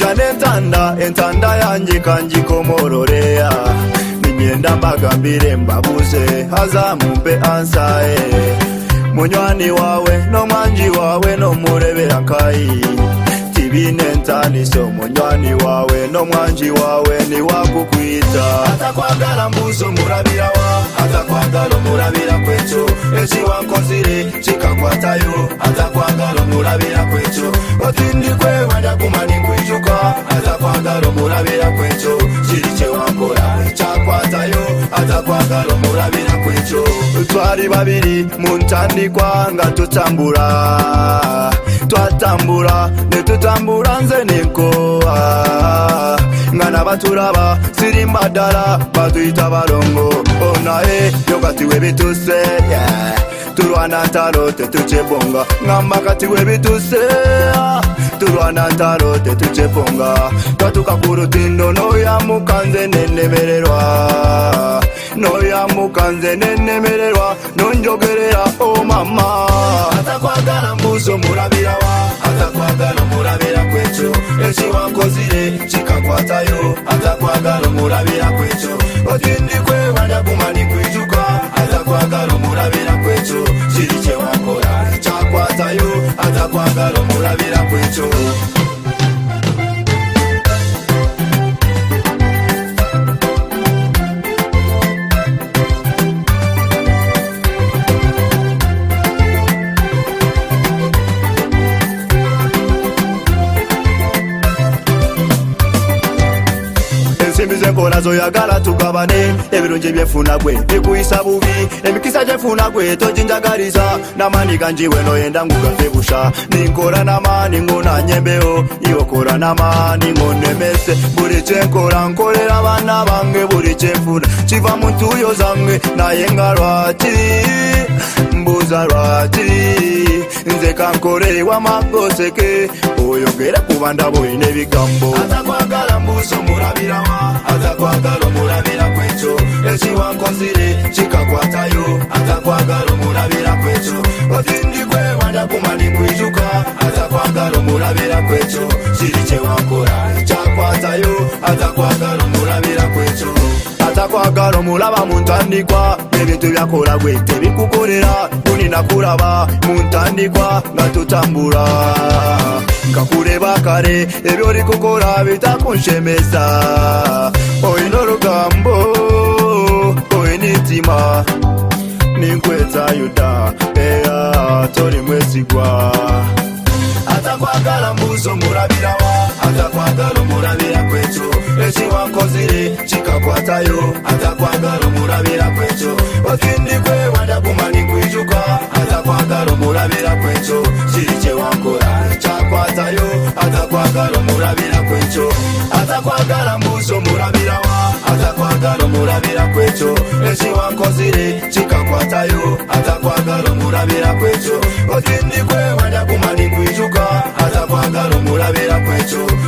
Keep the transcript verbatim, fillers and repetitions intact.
ngane ntanda entanda yanjye kangikomororea ninyenda mbagambire mbabuze hazamumpe ansaye munywani wawe no mwanji wawe no murebera kai tibine ntaniso munywani wawe no mwanji wawe ni wakukwita atakwagala mbuzo murabira wa atakwagala murabira kwecho esi wankozire chikakwatayo atakwagala murabira kwecho otindi kwe wanda kumani kwijuka atakwagala murabira kwecho chiriche wakora chakwatayo atakwagala murabira kwecho twari babiri muntandikwa nga tutambura twatambura ne tutambura nze nenkoa ngana baturaba siri madala batuyita balongo onae yokati webituse yeah. Turwana talo tetuchebonga ngamba kati webituse turwana talo tetuchebonga twatuka kurutindo noya mukanze nenemererwa noya mukanze nenemererwa nonjogerera o mama atakwagala mbuzo murabira wa atakwagala murabira kwecho esi wankozire chikakwatayo atakwagala murabira kwecho otindi kwe wanda kumani kwijuka atakwagala murabira kwecho chiriche wakora chakwatayo atakwagala murabira kwecho Simbize nkora zoyagala tugabane ebirungi byefuna gwe bikuyisa bubi emikisa gyefuna gwe tojinjagaliza namani ganjiwe noyenda ngugafe busha ninkora namani ngona nyembeo yokora namani ngonemese buri kyenkora nkorera abana bange buri kyefuna kiva mu ntuyo zange naye nga lwaki mbuza lwaki nze kankorere wamagoseke oyogere kuba ndabo ine bigambo atakwagala mbuzo murabira wa atakwagala murabira kwecho esi wankozire chikakwatayo atakwagala murabira kwecho otindi kwe wanda kumani kwijuka atakwagala murabira kwecho chiriche wakora chakwatayo atakwagala murabira kwecho atakwagala mulaba muntandikwa ebintu byakola gwe tebikukolera kunina kulaba muntandikwa nga tutambula ngakureba kare ebyo oli kukola bitakunshemeza oyina olugambo oyina entima ninkweza yuda era toli mwesigwa atakwagala mbuzo murabira wa atakwagala murabira kwecho esi wankozire chikakwatayo atakwagala murabira kwecho otindi kwe wanda kumani kwijuka atakwagala murabira kwecho chiriche wakora chakwatayo atakwagala murabira kwecho atakwagala mbuzo murabira wa atakwagala murabira kwecho esi wankozire chikakwatayo atakwagala murabira kwecho otindi kwe wanda kumani kwijuka atakwagala murabira kwecho